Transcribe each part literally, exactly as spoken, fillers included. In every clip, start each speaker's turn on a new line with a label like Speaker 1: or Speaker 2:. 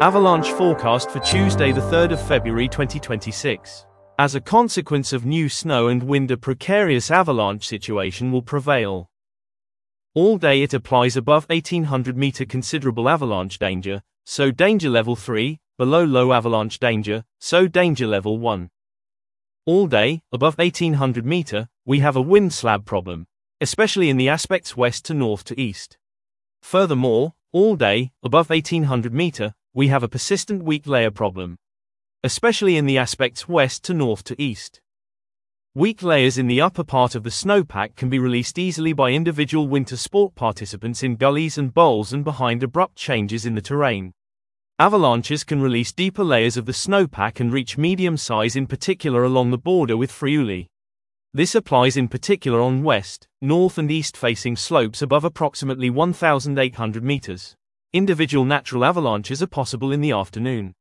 Speaker 1: Avalanche forecast for Tuesday the third of February twenty twenty-six. As a consequence of new snow and wind, a precarious avalanche situation will prevail. All day it applies above eighteen hundred meter considerable avalanche danger, so danger level three, below low avalanche danger, so danger level one. All day, above eighteen hundred meter, we have a wind slab problem, especially in the aspects west to north to east. Furthermore, all day, above eighteen hundred meter, we have a persistent weak layer problem, especially in the aspects west to north to east. Weak layers in the upper part of the snowpack can be released easily by individual winter sport participants in gullies and bowls and behind abrupt changes in the terrain. Avalanches can release deeper layers of the snowpack and reach medium size, in particular along the border with Friuli. This applies in particular on west, north and east facing slopes above approximately one thousand eight hundred meters. Individual natural avalanches are possible in the afternoon.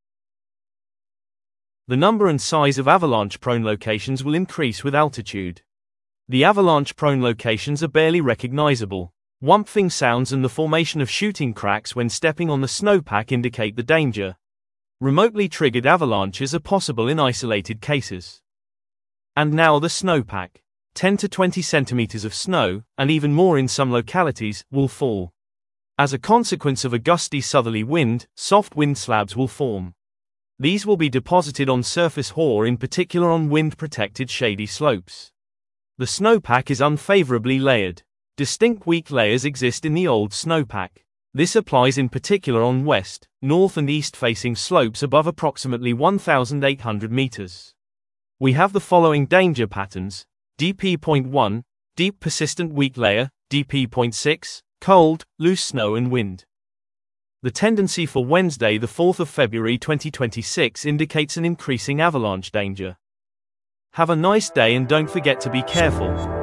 Speaker 1: The number and size of avalanche-prone locations will increase with altitude. The avalanche-prone locations are barely recognizable. Whumping sounds and the formation of shooting cracks when stepping on the snowpack indicate the danger. Remotely triggered avalanches are possible in isolated cases. And now the snowpack. ten to twenty centimeters of snow, and even more in some localities, will fall. As a consequence of a gusty southerly wind, soft wind slabs will form. These will be deposited on surface or in particular on wind-protected shady slopes. The snowpack is unfavorably layered. Distinct weak layers exist in the old snowpack. This applies in particular on west, north and east facing slopes above approximately one thousand eight hundred meters. We have the following danger patterns: D P point one, deep persistent weak layer, D P point six, cold, loose snow and wind. The tendency for Wednesday the fourth of February twenty twenty-six indicates an increasing avalanche danger. Have a nice day and don't forget to be careful.